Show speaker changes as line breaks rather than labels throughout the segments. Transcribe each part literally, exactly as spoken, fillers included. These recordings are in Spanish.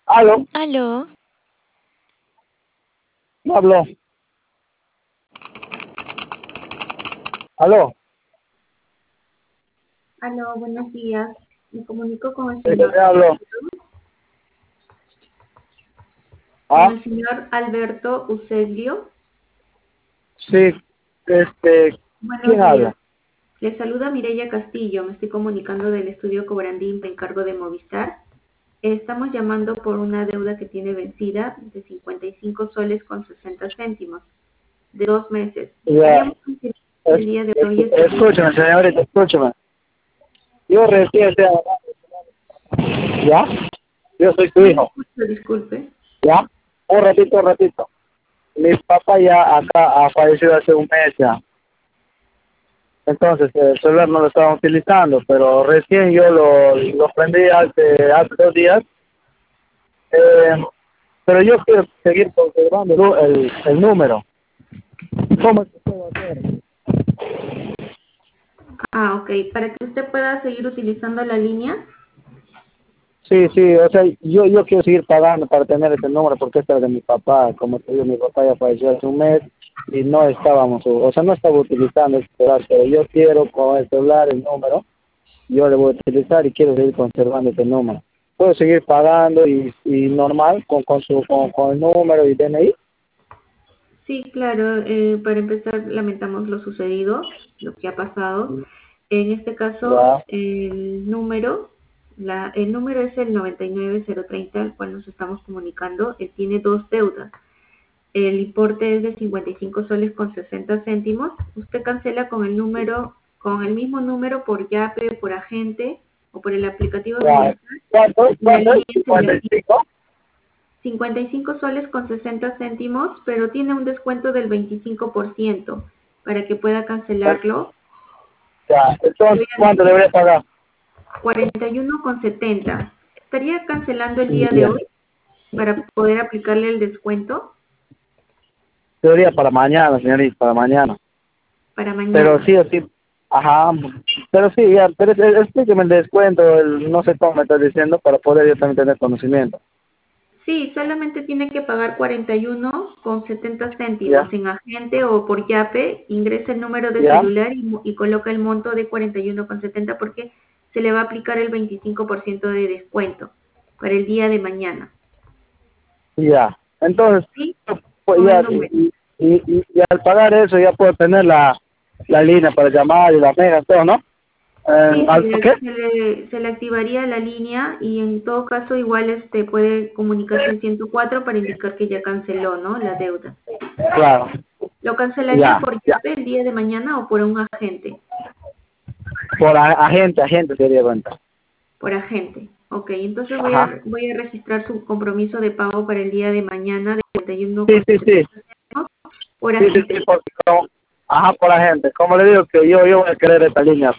Aló,
Aló,
no habló. Aló,
Aló, buenos días. Me comunico con el
¿de
señor,
qué habló?
con
Ah,
el señor Alberto Uceglio.
sí, este,
Buenos
¿quién
días.
habla?
Le saluda Mireya Castillo. Me estoy comunicando del estudio Cobrandín por encargo de Movistar. Estamos llamando por una deuda que tiene vencida de cincuenta y cinco soles con sesenta céntimos de dos meses.
Ya,
Queríamos confirmar si
es,
el día de hoy
es-
estaría.
escúchame, señorita, escúchame. Yo recién, ¿ya? Yo soy tu
No le
hijo,
escucho, disculpe.
¿ya? Un ratito, un ratito. Mi papá ya acá ha fallecido hace un mes ya. Entonces, el celular no lo estaban utilizando, pero recién yo lo, lo prendí hace, hace dos días. Eh, pero yo quiero seguir conservando el, el número. ¿Cómo se puede hacer?
Ah, ok. Para que usted pueda seguir utilizando la línea.
Sí, sí, o sea, yo, yo quiero seguir pagando para tener ese número porque este es de mi papá. Como te digo, mi papá ya falleció hace un mes y no estábamos, o sea, no estaba utilizando el celular, pero yo quiero con el celular el número, yo le voy a utilizar y quiero seguir conservando ese número. ¿Puedo seguir pagando y, y normal con, con, su, con, con el número y D N I?
Sí, claro. Eh, para empezar, lamentamos lo sucedido, lo que ha pasado. En este caso,
Ya,
el número, la, el número es el noventa y nueve cero treinta, al cual nos estamos comunicando. Él tiene dos deudas. El importe es de cincuenta y cinco soles con sesenta céntimos. Usted cancela con el número, con el mismo número por Yape, por agente o por el aplicativo de
ya.
Movistar
¿Cuánto?
y la
¿Cuánto es?
línea se le
cincuenta y
activa.
cinco.
cincuenta y cinco soles con sesenta céntimos, pero tiene un descuento del veinticinco por ciento para que pueda cancelarlo.
Ya,
Voy
entonces,
a
¿cuánto
decir
debería pagar?
cuarenta y uno con setenta. ¿Estaría cancelando el día de
Ya,
hoy para poder aplicarle el descuento
debería para mañana, señorita, para mañana.
para
Pero
mañana?
sí o sí, ajá, pero sí, ya, pero es- es- explíqueme el descuento, el, no sé cómo me estás diciendo, para poder yo también tener conocimiento.
Sí, solamente tiene que pagar cuarenta y uno con setenta céntimos
¿Ya?
en agente o por Yape. Ingresa el número de
¿Ya?
celular y, mo- y coloca el monto de cuarenta y uno con setenta porque se le va a aplicar el veinticinco por ciento de descuento para el día de mañana.
Ya. Entonces,
¿Sí?
pues
Con el
ya,
número.
y, y, y, y al pagar eso ya puedo tener la, la línea para llamar y la mega, todo, ¿no? Eh,
Sí, se
¿al
le,
qué?
se le, se le activaría la línea y en todo caso igual este puede comunicarse al ciento cuatro para indicar que ya canceló, ¿no? La deuda.
Claro.
¿Lo cancelaría
Ya,
por
ya.
Yape el día de mañana o por un agente?
Por a- agente, agente sería cuenta.
Por agente. Ok, entonces voy
Ajá.
a, voy a registrar su compromiso de pago para el día de mañana de cuarenta y uno
Sí,
con
sí, sí.
setenta por
Sí, sí, sí,
agente.
porque como, ajá, por agente. Como le digo que yo, yo voy a querer esta línea.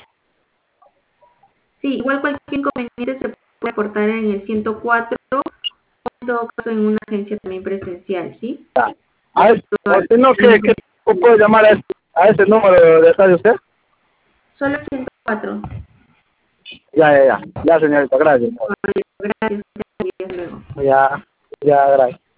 Sí, igual cualquier inconveniente se puede aportar en el ciento cuatro o en todo caso en una agencia también presencial, ¿sí?
Ya.
De
A ver,
acuerdo
o
a
si no,
la
¿qué, qué puedo llamar a, este- a ese número de estadio usted?
Solo ciento cuatro.
Ya, ya, ya. Ya, señorita, gracias.
Gracias. Hasta luego.
Ya, ya, gracias.